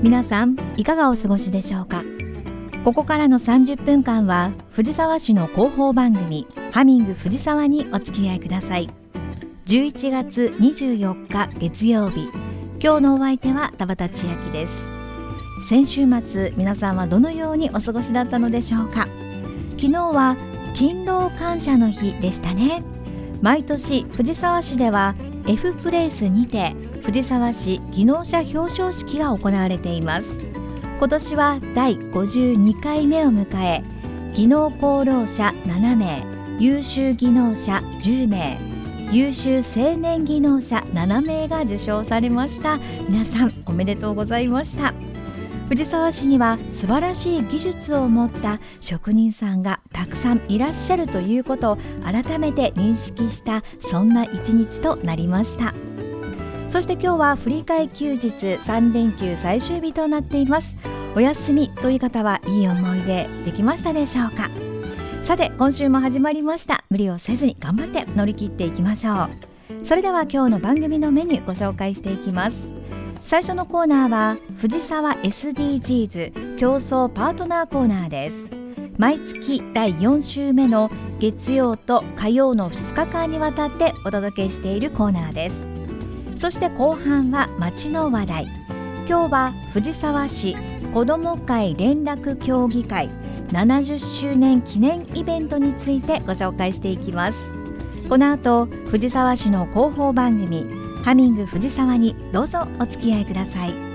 皆さんいかがお過ごしでしょうか。ここからの30分間は藤沢市の広報番組ハミング藤沢にお付き合いください。11月24日月曜日、今日のお相手は田畑千秋です。先週末皆さんはどのようにお過ごしだったのでしょうか。昨日は勤労感謝の日でしたね。毎年藤沢市では F プレイスにて藤沢市技能者表彰式が行われています。今年は第52回目を迎え、技能功労者7名、優秀技能者10名、優秀青年技能者7名が受賞されました。皆さんおめでとうございました。藤沢市には素晴らしい技術を持った職人さんがたくさんいらっしゃるということを改めて認識した、そんな一日となりました。そして今日は振り替え休日3連休最終日となっています。お休みという方はいい思い出できましたでしょうか。さて今週も始まりました。無理をせずに頑張って乗り切っていきましょう。それでは今日の番組のメニューご紹介していきます。最初のコーナーは藤沢 SDGs 競争パートナーコーナーです。毎月第4週目の月曜と火曜の2日間にわたってお届けしているコーナーです。そして後半は街の話題。今日は藤沢市子ども会連絡協議会70周年記念イベントについてご紹介していきます。この後藤沢市の広報番組ハミング藤沢にどうぞお付き合いください。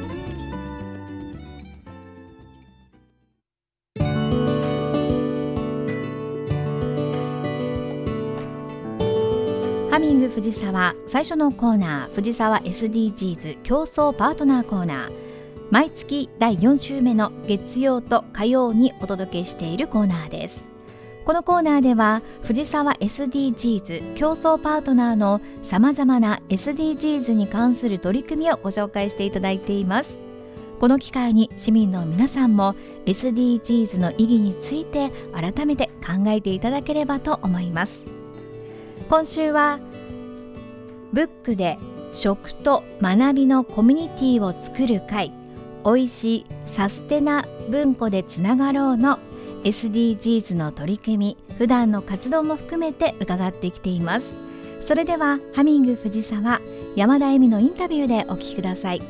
ハミング藤沢、最初のコーナー藤沢 SDGs 競争パートナーコーナー、毎月第4週目の月曜と火曜にお届けしているコーナーです。このコーナーでは藤沢 SDGs 競争パートナーのさまざまな SDGs に関する取り組みをご紹介していただいています。この機会に市民の皆さんも SDGs の意義について改めて考えていただければと思います。今週はブックで食と学びのコミュニティを作る会、おいしいサステナ文庫でつながろうの SDGs の取り組み、普段の活動も含めて伺ってきています。それではハミング藤沢、山田恵美のインタビューでお聞きください。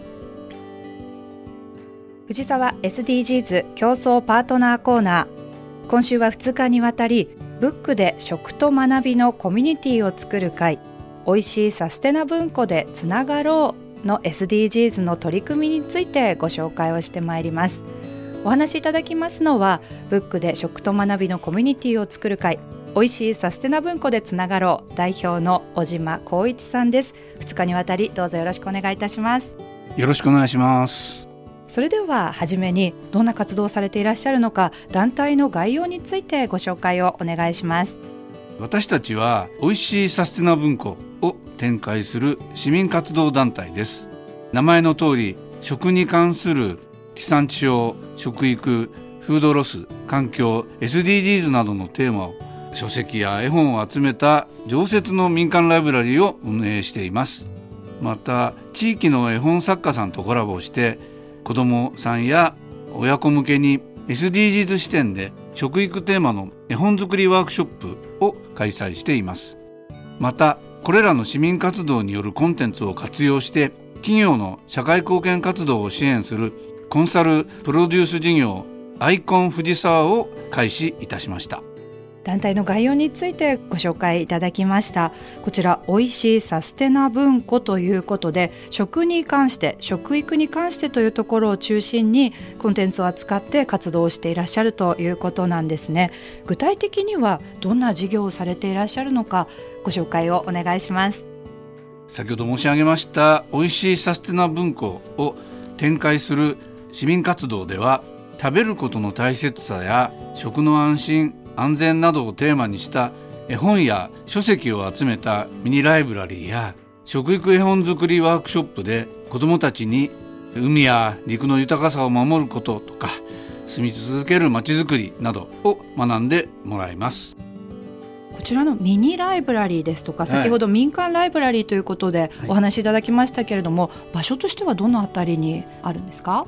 藤沢 SDGs 競争パートナーコーナー、今週は2日にわたりブックで食と学びのコミュニティを作る会、おいしいサステナ文庫でつながろうの SDGs の取り組みについてご紹介をしてまいります。お話しいただきますのはブックで食と学びのコミュニティを作る会、おいしいサステナ文庫でつながろう代表の小島光一さんです。2日にわたりどうぞよろしくお願いいたします。 よろしくお願いします。 それでははじめにどんな活動をされていらっしゃるのか、団体の概要についてご紹介をお願いします。 私たちはおいしいサステナ文庫を展開する市民活動団体です。名前の通り食に関する地産地消、食育、フードロス、環境、SDGs などのテーマを書籍や絵本を集めた常設の民間ライブラリーを運営しています。また地域の絵本作家さんとコラボして子どもさんや親子向けに SDGs 視点で食育テーマの絵本作りワークショップを開催しています。またこれらの市民活動によるコンテンツを活用して企業の社会貢献活動を支援するコンサルプロデュース事業アイコン藤沢を開始いたしました。 団体の概要についてご紹介いただきました。こちらおいしいサステナ文庫ということで、食に関して食育に関してというところを中心にコンテンツを扱って活動をしていらっしゃるということなんですね。具体的にはどんな事業をされていらっしゃるのかご紹介をお願いします。 先ほど申し上げましたおいしいサステナ文庫を展開する市民活動では、食べることの大切さや食の安心安全などをテーマにした絵本や書籍を集めたミニライブラリーや食育絵本作りワークショップで子どもたちに海や陸の豊かさを守ることとか住み続けるまちづくりなどを学んでもらいます。 こちらのミニライブラリーですとか、先ほど民間ライブラリーということでお話しいただきましたけれども、場所としてはどのあたりにあるんですか？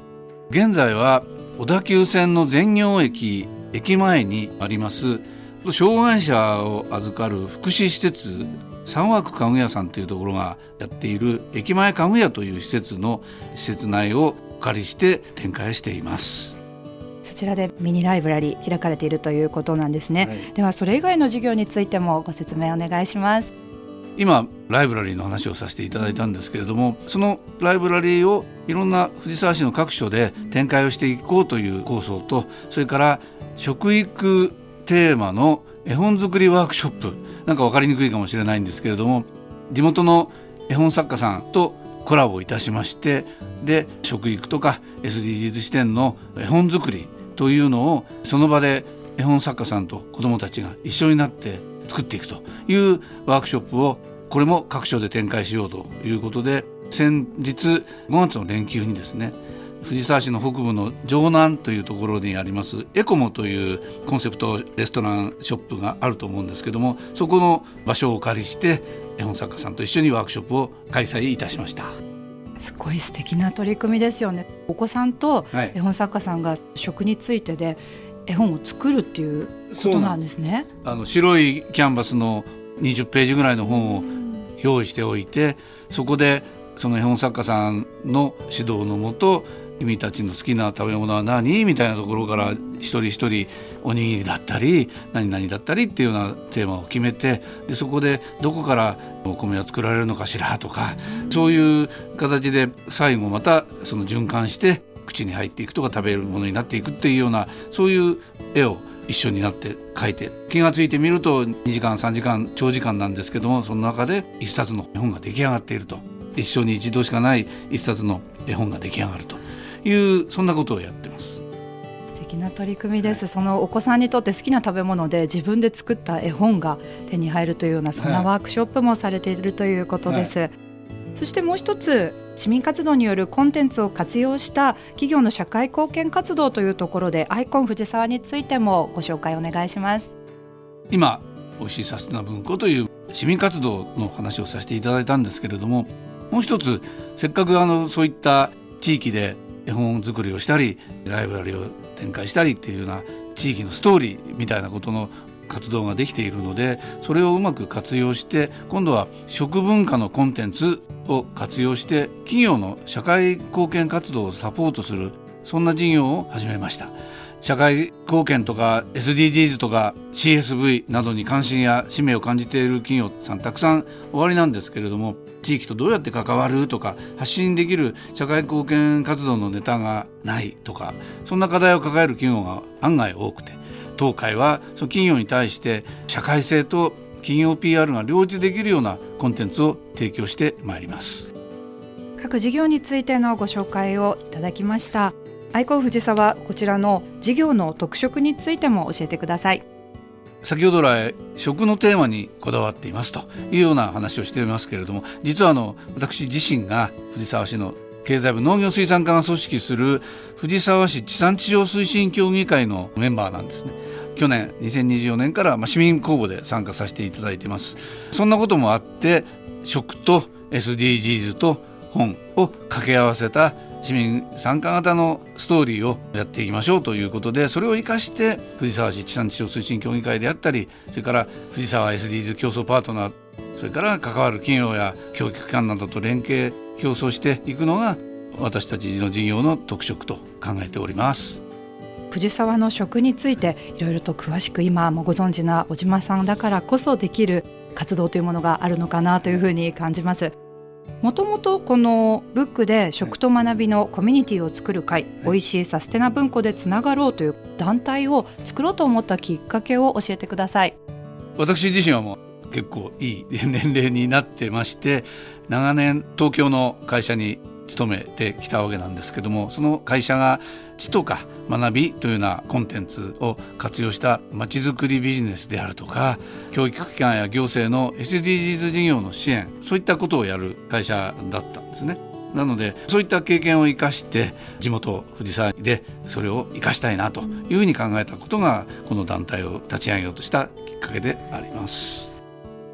現在は小田急線の善行駅前にあります障害者を預かる福祉施設三枠家具屋さんというところがやっている駅前家具屋という施設内をお借りして展開しています。 そちらでミニライブラリー開かれているということなんですね、 はい、 ではそれ以外の事業についてもご説明お願いします。 今ライブラリーの話をさせていただいたんですけれども、そのライブラリーをいろんな藤沢市の各所で展開をしていこうという構想と、それから食育テーマの絵本作りワークショップ、なんか分かりにくいかもしれないんですけれども、地元の絵本作家さんとコラボいたしまして、で食育とか SDGs 視点の絵本作りというのをその場で絵本作家さんと子どもたちが一緒になって作っていくというワークショップをこれも各所で展開しようということで、先日5月の連休にですね、藤沢市の北部の城南というところにありますエコモというコンセプトレストランショップがあると思うんですけども、そこの場所をお借りして絵本作家さんと一緒にワークショップを開催いたしました。 すごい素敵な取り組みですよね。お子さんと絵本作家さんが食についてで絵本を作るっていうことなんですね。 白いキャンバスの20ページぐらいの本を用意しておいて、そこでその絵本作家さんの指導のもと、君たちの好きな食べ物は何みたいなところから一人一人おにぎりだったり何々だったりっていうようなテーマを決めて、でそこでどこからお米は作られるのかしらとか、そういう形で最後またその循環して口に入っていくとか食べるものになっていくっていうような、そういう絵を一緒になって描いて、気がついてみると2時間3時間長時間なんですけども、その中で一冊の絵本が出来上がっていると、一生に一度しかない一冊の絵本が出来上がるという、そんなことをやってます。 素敵な取り組みです、はい、そのお子さんにとって好きな食べ物で自分で作った絵本が手に入るというような、そんなワークショップもされているということです、はい、そしてもう一つ、市民活動によるコンテンツを活用した企業の社会貢献活動というところで、アイコン藤沢についてもご紹介お願いします。 今おいしいサステナ文庫という市民活動の話をさせていただいたんですけれども、もう一つ、せっかくそういった地域で絵本作りをしたりライブラリを展開したりっていうような地域のストーリーみたいなことの活動ができているので、それをうまく活用して、今度は食文化のコンテンツを活用して企業の社会貢献活動をサポートする、そんな事業を始めました。社会貢献とか SDGs とか CSV などに関心や使命を感じている企業さんたくさんおありなんですけれども、地域とどうやって関わるとか発信できる社会貢献活動のネタがないとか、そんな課題を抱える企業が案外多くて、当会はその企業に対して社会性と企業 PR が両立できるようなコンテンツを提供してまいります。 各事業についてのご紹介をいただきました。アイコン藤沢、こちらの事業の特色についても教えてください。 先ほど来食のテーマにこだわっていますというような話をしていますけれども、実は私自身が藤沢市の経済部農業水産課が組織する藤沢市地産地消推進協議会のメンバーなんですね。去年2024年から市民公募で参加させていただいています。そんなこともあって、食と SDGs と本を掛け合わせた市民参加型のストーリーをやっていきましょうということで、それを生かして藤沢市地産地消推進協議会であったり、それから藤沢 SDGs 競争パートナー、それから関わる企業や教育機関などと連携競争していくのが私たちの事業の特色と考えております。 藤沢の食についていろいろと詳しく今もご存知な小島さんだからこそできる活動というものがあるのかなというふうに感じます。もともとこのブックで食と学びのコミュニティを作る会、おいしいサステナ文庫でつながろうという団体を作ろうと思ったきっかけを教えてください。 私自身はもう結構いい年齢になってまして、長年東京の会社に勤めてきたわけなんですけども、その会社が知とか学びというようなコンテンツを活用したまちづくりビジネスであるとか、教育機関や行政の SDGs 事業の支援、そういったことをやる会社だったんですね。なのでそういった経験を生かして地元藤沢でそれを生かしたいなというふうに考えたことが、この団体を立ち上げようとしたきっかけであります。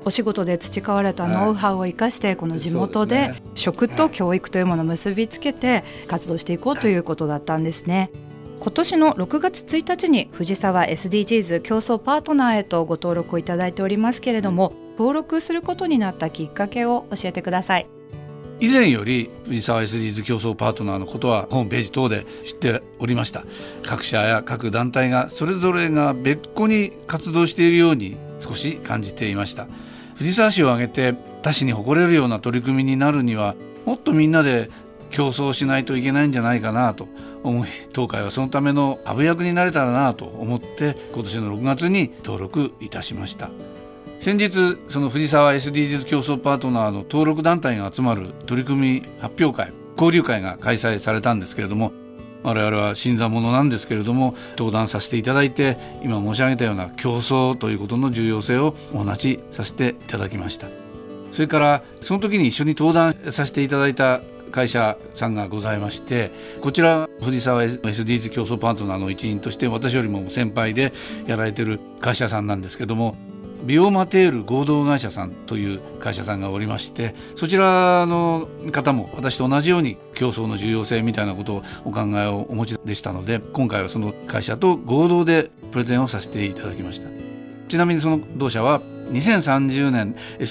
お仕事で培われたノウハウを生かして、この地元で食と教育というものを結びつけて活動していこうということだったんですね。今年の6月1日に藤沢 SDGs 競争パートナーへとご登録をいただいておりますけれども、登録することになったきっかけを教えてください。 以前より藤沢 SDGs 競争パートナーのことはホームページ等で知っておりました。各社や各団体がそれぞれが別個に活動しているように少し感じていました。藤沢市を挙げて他市に誇れるような取り組みになるには、もっとみんなで競争しないといけないんじゃないかなと思い、当会はそのためのハブ役になれたらなと思って今年の6月に登録いたしました。先日その藤沢 SDGs 競争パートナーの登録団体が集まる取り組み発表会、交流会が開催されたんですけれども、我々は新参者なんですけれども登壇させていただいて、今申し上げたような競争ということの重要性をお話しさせていただきました。それからその時に一緒に登壇させていただいた会社さんがございまして、こちら藤沢 SDGs 競争パートナーの一員として私よりも先輩でやられている会社さんなんですけども、ビオマテール合同会社さんという会社さんがおりまして、そちらの方も私と同じように競争の重要性みたいなことをお考えをお持ちでしたので、今回はその会社と合同でプレゼンをさせていただきました。ちなみにその同社は2030年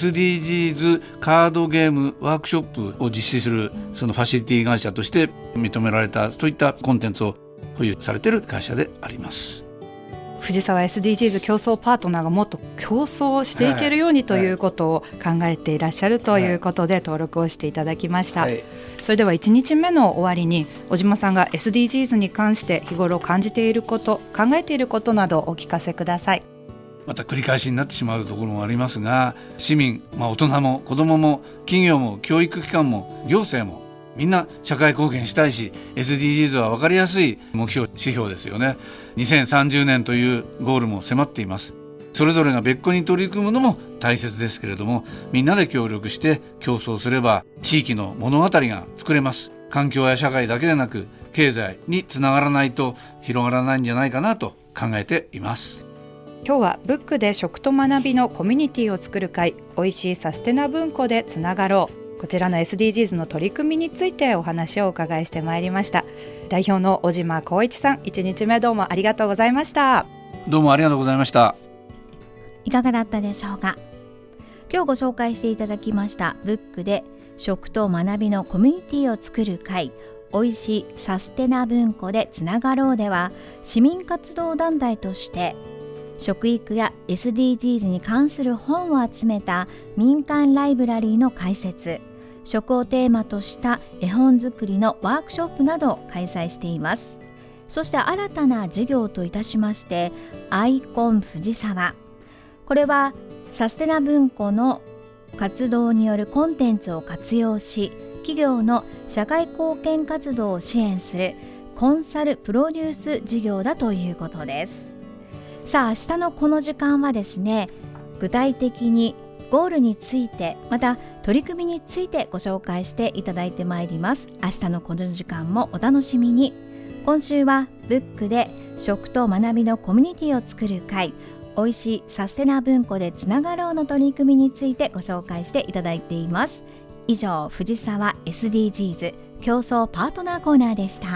SDGs カードゲームワークショップを実施するそのファシリティ会社として認められた、そういったコンテンツを保有されている会社であります。 藤沢 SDGs 競争パートナーがもっと競争していけるようにということを考えていらっしゃるということで登録をしていただきました。それでは1日目の終わりに小島さんが SDGs に関して日頃感じていること、考えていることなどお聞かせください。 また繰り返しになってしまうところもありますが、市民、大人も子どもも企業も教育機関も行政もみんな社会貢献したいし、 SDGs は分かりやすい目標指標ですよね。2030年というゴールも迫っています。それぞれが別個に取り組むのも大切ですけれども、みんなで協力して競争すれば地域の物語が作れます。環境や社会だけでなく経済につながらないと広がらないんじゃないかなと考えています。 今日はブックで食と学びのコミュニティを作る会、おいしいサステナ文庫でつながろう、こちらの SDGs の取り組みについてお話をお伺いしてまいりました。代表の小島光一さん、1日目どうもありがとうございました。 どうもありがとうございました。 いかがだったでしょうか。今日ご紹介していただきましたブックで食と学びのコミュニティを作る会、おいしいサステナ文庫でつながろうでは、市民活動団体として食育や SDGs に関する本を集めた民間ライブラリーの開設、食をテーマとした絵本作りのワークショップなどを開催しています。そして新たな事業といたしましてアイコン藤沢、これはサステナ文庫の活動によるコンテンツを活用し、企業の社会貢献活動を支援するコンサルプロデュース事業だということです。さあ、明日のこの時間はですね、具体的にゴールについて、また取り組みについてご紹介していただいてまいります。明日のこの時間もお楽しみに。今週はブックで食と学びのコミュニティを作る会、おいしいサステナ文庫でつながろうの取り組みについてご紹介していただいています。以上、藤沢 SDGs 競争パートナーコーナーでした。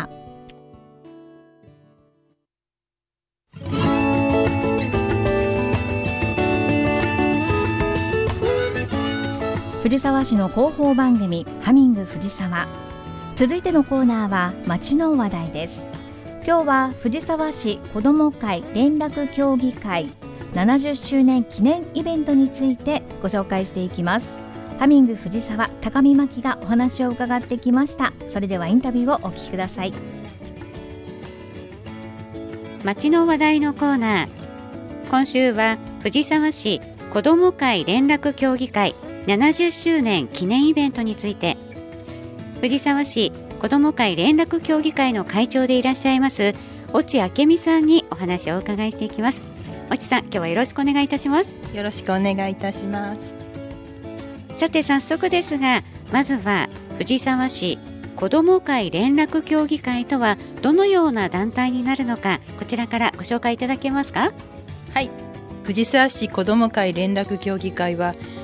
藤沢市の広報番組ハミング藤沢、続いてのコーナーは街の話題です。今日は藤沢市子ども会連絡協議会70周年記念イベントについてご紹介していきます。ハミング藤沢、高見真希がお話を伺ってきました。それではインタビューをお聞きください。 街の話題のコーナー、今週は藤沢市子ども会連絡協議会70周年記念イベントについて、藤沢市子ども会連絡協議会の会長でいらっしゃいます越智明美さんにお話をお伺いしていきます。越智さん、今日はよろしくお願いいたします。 よろしくお願いいたします。 さて早速ですが、まずは藤沢市子ども会連絡協議会とはどのような団体になるのか、こちらからご紹介いただけますか。 はい、藤沢市子ども会連絡協議会は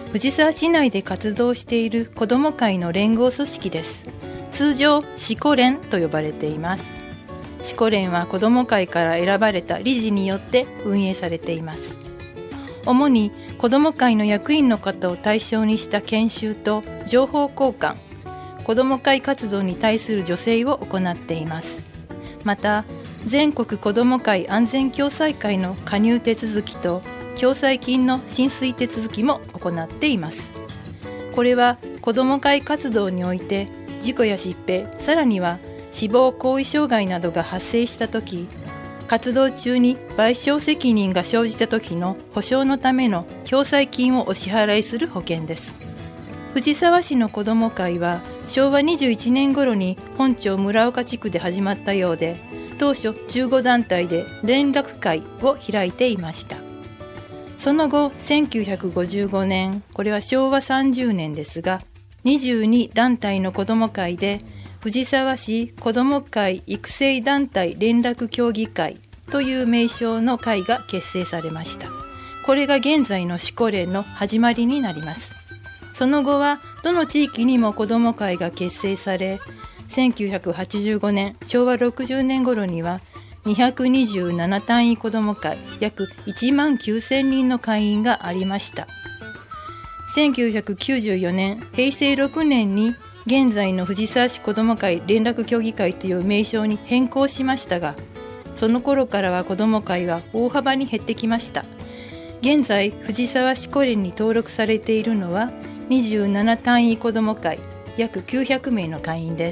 藤沢市内で活動している子ども会の連合組織です。通常子子連と呼ばれています。子子連は子ども会から選ばれた理事によって運営されています。主に子ども会の役員の方を対象にした研修と情報交換、子ども会活動に対する助成を行っています。また全国子ども会安全共済会の加入手続きと共済金の申請手続きも行っています。これは子ども会活動において事故や疾病、さらには死亡行為障害などが発生したとき、活動中に賠償責任が生じたときの補償のための共済金をお支払いする保険です。藤沢市の子ども会は昭和21年頃に本町村岡地区で始まったようで、当初15団体で連絡会を開いていました。その後1955年、これは昭和30年ですが、22団体の子ども会で藤沢市子ども会育成団体連絡協議会という名称の会が結成されました。これが現在の子子連の始まりになります。その後はどの地域にも子ども会が結成され、1985年昭和60年頃には227単位子ども会約1万9000人の会員がありました。1994年平成6年に現在の藤沢市子ども会連絡協議会という名称に変更しましたが、その頃からは子ども会は大幅に減ってきました。現在藤沢市子連に登録されているのは27単位子ども会約900名の会員です。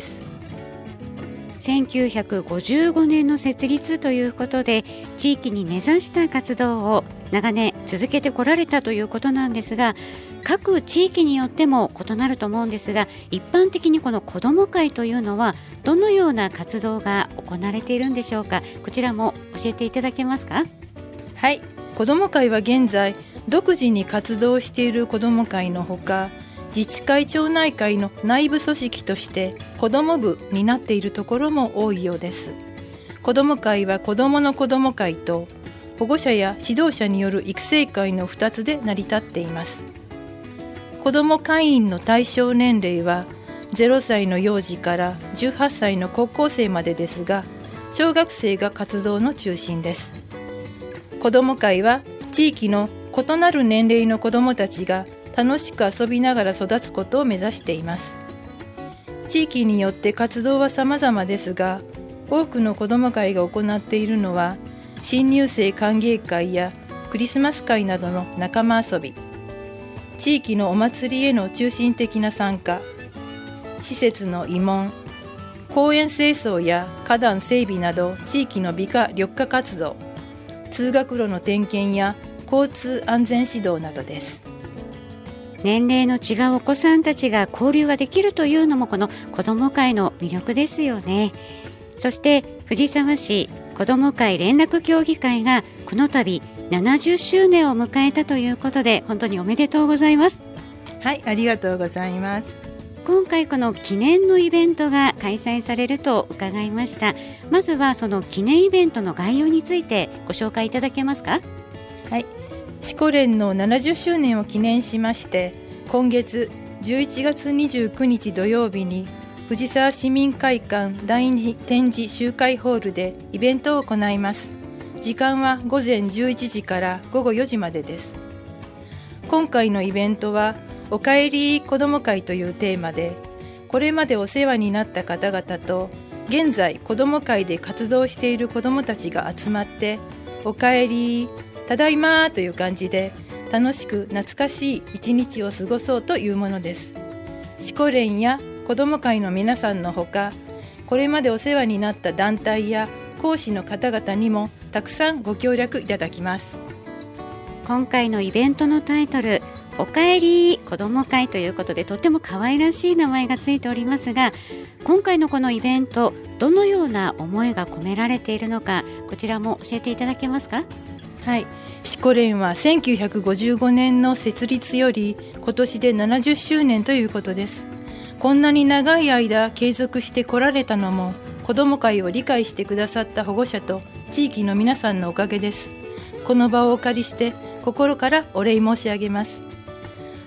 1955年の設立ということで、地域に根ざした活動を長年続けてこられたということなんですが、各地域によっても異なると思うんですが、一般的にこの子ども会というのはどのような活動が行われているんでしょうか。こちらも教えていただけますか。 はい、子ども会は現在独自に活動している子ども会のほか、自治会町内会の内部組織として子ども部になっているところも多いようです。子ども会は子どもの子ども会と保護者や指導者による育成会の2つで成り立っています。子ども会員の対象年齢は0歳の幼児から18歳の高校生までですが、小学生が活動の中心です。子ども会は地域の異なる年齢の子どもたちが楽しく遊びながら育つことを目指しています。地域によって活動は様々ですが、多くの子ども会が行っているのは新入生歓迎会やクリスマス会などの仲間遊び、地域のお祭りへの中心的な参加、施設の慰問、公園清掃や花壇整備など地域の美化緑化活動、通学路の点検や交通安全指導などです。 年齢の違うお子さんたちが交流ができるというのもこの子ども会の魅力ですよね。そして藤沢市子ども会連絡協議会がこの度70周年を迎えたということで、本当におめでとうございます。 はい、ありがとうございます。 今回この記念のイベントが開催されると伺いました。まずはその記念イベントの概要についてご紹介いただけますか。 はい、子子連の70周年を記念しまして、今月11月29日土曜日に藤沢市民会館第2展示集会ホールでイベントを行います。時間は午前11時から午後4時までです。今回のイベントはおかえり子ども会というテーマで、これまでお世話になった方々と現在子ども会で活動している子どもたちが集まって、おかえり、ただいまという感じで楽しく懐かしい一日を過ごそうというものです。子子連や子ども会の皆さんのほか、これまでお世話になった団体や講師の方々にもたくさんご協力いただきます。 今回のイベントのタイトル、おかえり子ども会ということで、とっても可愛らしい名前がついておりますが、今回のこのイベント、どのような思いが込められているのか、こちらも教えていただけますか。 はい、子子連は1955年の設立より今年で70周年ということです。こんなに長い間継続してこられたのも、子ども会を理解してくださった保護者と地域の皆さんのおかげです。この場をお借りして心からお礼申し上げます。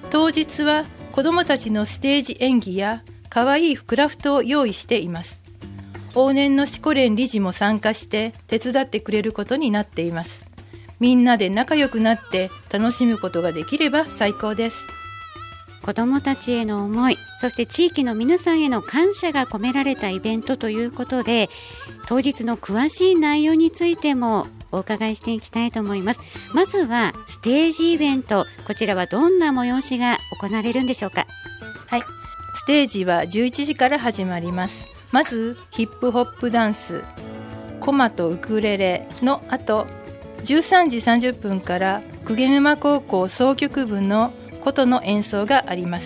当日は子どもたちのステージ演技やかわいいクラフトを用意しています。往年のシコレン理事も参加して手伝ってくれることになっています。みんなで仲良くなって楽しむことができれば最高です。 子どもたちへの思い、そして地域の皆さんへの感謝が込められたイベントということで、当日の詳しい内容についてもお伺いしていきたいと思います。まずはステージイベント、こちらはどんな催しが行われるんでしょうか？ はい、ステージは11時から始まります。まずヒップホップダンス、コマとウクレレの後、13時30分から鵠沼高校箏曲部の琴の演奏があります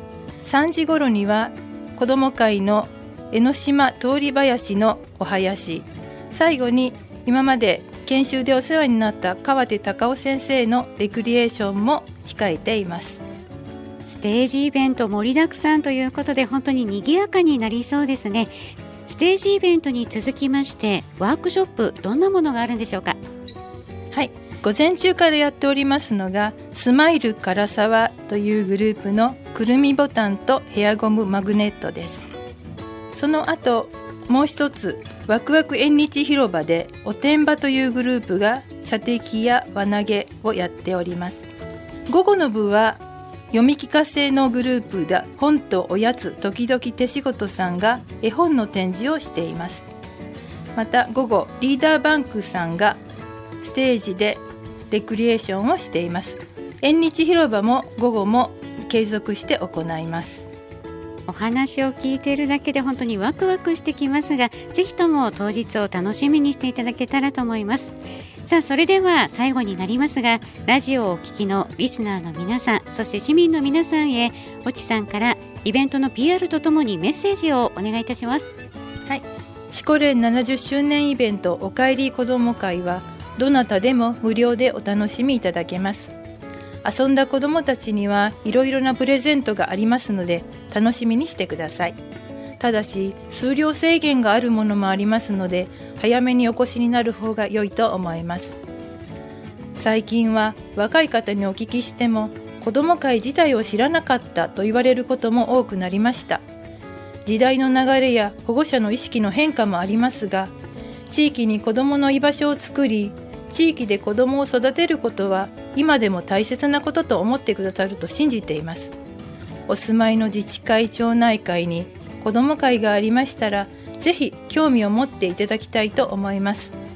。3時頃には子ども会の江ノ島通り林のお囃子、最後に今まで研修でお世話になった川手隆夫先生のレクリエーションも控えています。 ステージイベント盛りだくさんということで、本当に賑やかになりそうですね。ステージイベントに続きましてワークショップ、どんなものがあるんでしょうか？ はい、午前中からやっておりますのがスマイル唐沢というグループのくるみボタンとヘアゴムマグネットです。その後もう一つ、ワクワク縁日広場でおてんばというグループが射的や輪投げをやっております。午後の部は読み聞かせのグループだ本とおやつ時々手仕事さんが絵本の展示をしています。また午後、リーダーバンクさんがステージでレクリエーションをしています。縁日広場も午後も継続して行います。 お話を聞いているだけで本当にワクワクしてきますが、ぜひとも当日を楽しみにしていただけたらと思います。さあ、それでは最後になりますが、ラジオをお聞きのリスナーの皆さん、そして市民の皆さんへ、越智さんからイベントの PR とともにメッセージをお願いいたします。 はい、シコレン70周年イベントおかえり子ども会はどなたでも無料でお楽しみいただけます。遊んだ子どもたちにはいろいろなプレゼントがありますので楽しみにしてください。ただし数量制限があるものもありますので早めにお越しになる方が良いと思います。最近は若い方にお聞きしても子ども会自体を知らなかったと言われることも多くなりました。時代の流れや保護者の意識の変化もありますが、地域に子どもの居場所を作り、地域で子どもを育てることは今でも大切なことと思ってくださると信じています。お住まいの自治会町内会に子ども会がありましたら、ぜひ興味を持っていただきたいと思います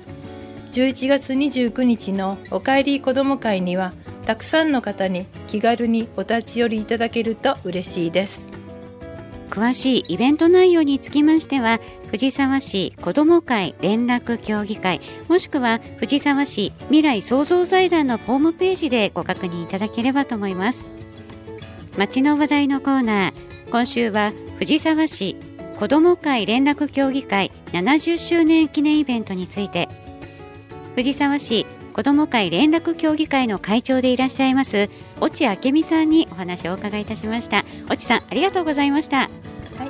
。11月29日のおかえり子ども会にはたくさんの方に気軽にお立ち寄りいただけると嬉しいです。 詳しいイベント内容につきましては、藤沢市子ども会連絡協議会、もしくは藤沢市未来創造財団のホームページでご確認いただければと思います。町の話題のコーナー、今週は藤沢市子ども会連絡協議会70周年記念イベントについて、藤沢市子ども会連絡協議会の会長でいらっしゃいます越智明美さんにお話をお伺いいたしました。越智さん、ありがとうございました。 はい、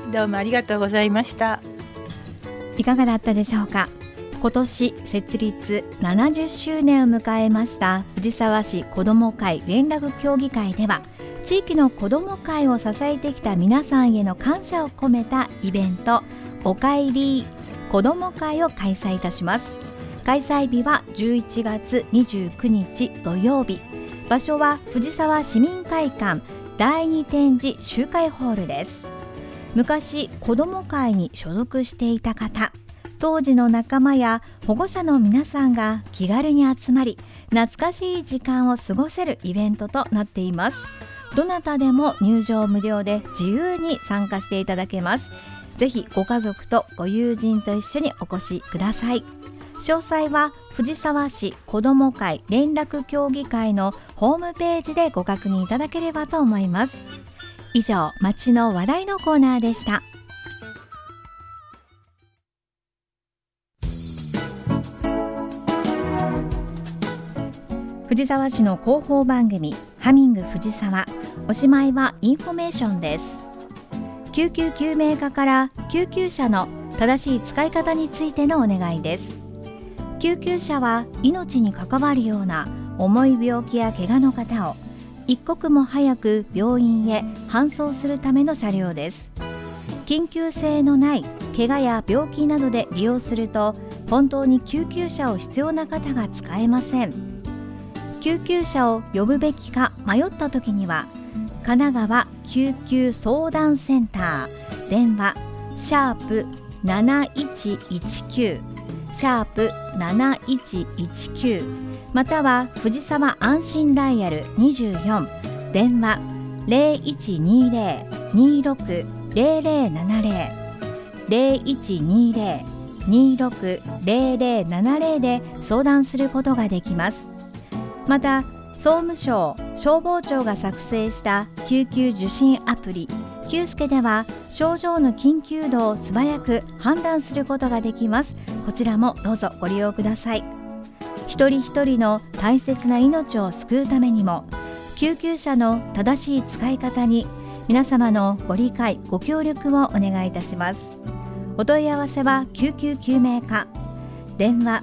どうもありがとうございました。 いかがだったでしょうか。今年設立70周年を迎えました藤沢市子ども会連絡協議会では、地域の子ども会を支えてきた皆さんへの感謝を込めたイベント、おかえり子ども会を開催いたします。開催日は11月29日土曜日。場所は藤沢市民会館第2展示集会ホールです。昔子ども会に所属していた方、当時の仲間や保護者の皆さんが気軽に集まり、懐かしい時間を過ごせるイベントとなっています。どなたでも入場無料で自由に参加していただけます。ぜひご家族とご友人と一緒にお越しください。詳細は藤沢市子ども会連絡協議会のホームページでご確認いただければと思います。以上、町の話題のコーナーでした。藤沢市の広報番組ハミング藤沢、おしまいはインフォメーションです。救急救命課から救急車の正しい使い方についてのお願いです。救急車は命に関わるような重い病気や怪我の方を一刻も早く病院へ搬送するための車両です。緊急性のない怪我や病気などで利用すると、本当に救急車を必要な方が使えません。救急車を呼ぶべきか迷った時には、神奈川救急相談センター電話#7119 #7119 または藤沢安心ダイヤル24電話 0120-260070 0120-260070 で相談することができます。また総務省消防庁が作成した救急受診アプリ救助では、症状の緊急度を素早く判断することができます。こちらもどうぞご利用ください。一人一人の大切な命を救うためにも、救急車の正しい使い方に皆様のご理解ご協力をお願いいたします。お問い合わせは救急救命課電話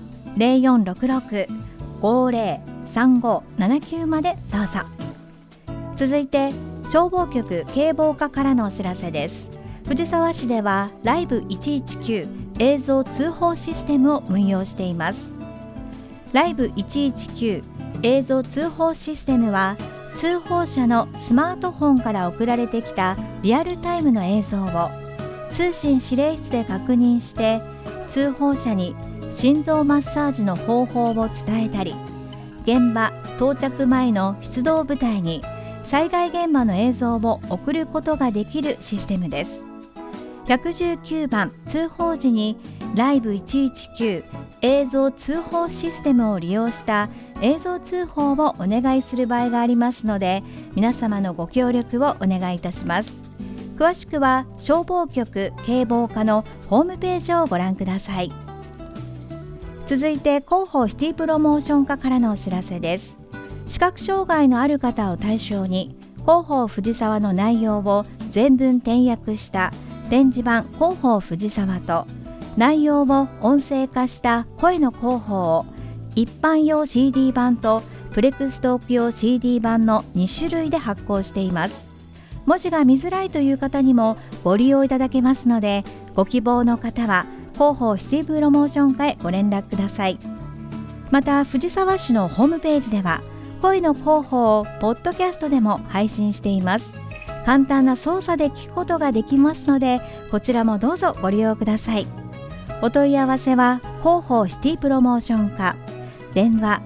0466-503579 までどうぞ。続いて消防局警防課からのお知らせです。藤沢市ではライブ119映像通報システムを運用しています。ライブ119映像通報システムは、通報者のスマートフォンから送られてきたリアルタイムの映像を通信指令室で確認して、通報者に心臓マッサージの方法を伝えたり、現場到着前の出動部隊に災害現場の映像を送ることができるシステムです。119番通報時にライブ119映像通報システムを利用した映像通報をお願いする場合がありますので、皆様のご協力をお願いいたします。詳しくは消防局警防課のホームページをご覧ください。続いて広報シティプロモーション課からのお知らせです。視覚障害のある方を対象に、広報藤沢の内容を全文転訳した展示版広報藤沢と、内容を音声化した声の広報を一般用 CD 版とプレクストーク用 CD 版の2種類で発行しています。文字が見づらいという方にもご利用いただけますので、ご希望の方は広報シティプロモーション課へご連絡ください。また藤沢市のホームページでは、声の広報をポッドキャストでも配信しています。簡単な操作で聞くことができますので、こちらもどうぞご利用ください。お問い合わせは広報シティプロモーション課電話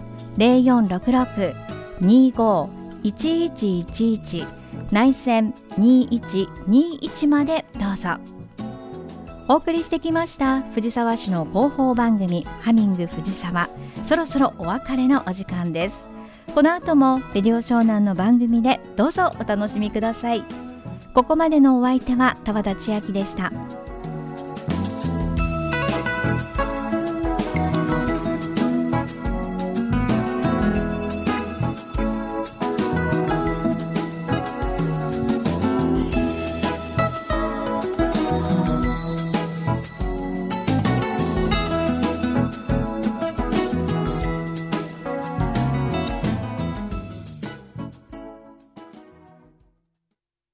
0466-25-1111 内線2121までどうぞ。お送りしてきました藤沢市の広報番組ハミング藤沢、そろそろお別れのお時間です。この後もレディオ湘南の番組でどうぞお楽しみください。ここまでのお相手は田和田千秋でした。